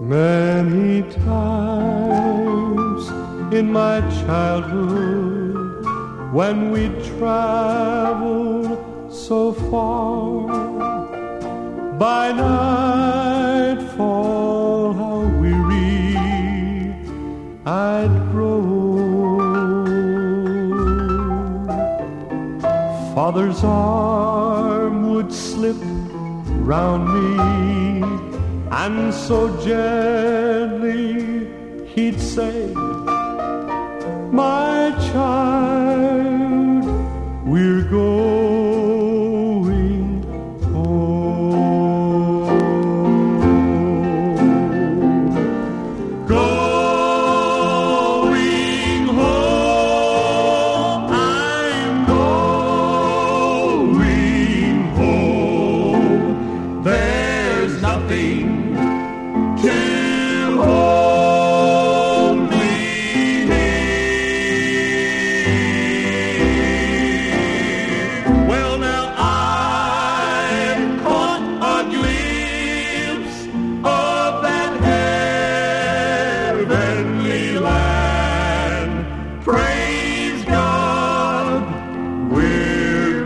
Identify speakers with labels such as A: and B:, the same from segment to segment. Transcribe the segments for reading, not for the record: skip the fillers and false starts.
A: Many times in my childhood, when we traveled so far, by nightfall how weary I'd grow. Father's arm would slip round me, and so gently he'd say, my child, we're going home. Going home, I'm going home. There's nothing to hold me here. Well, now I've caught a glimpse of that heavenly land. Praise God, we're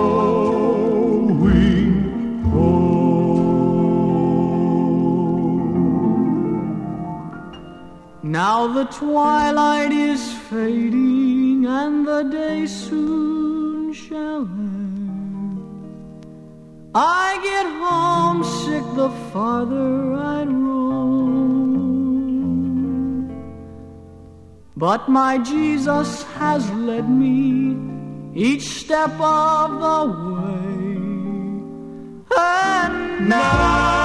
A: going home.
B: Now the twilight is fading and the day soon shall end. I get homesick the farther I roam, but my Jesus has led me each step of the way, and now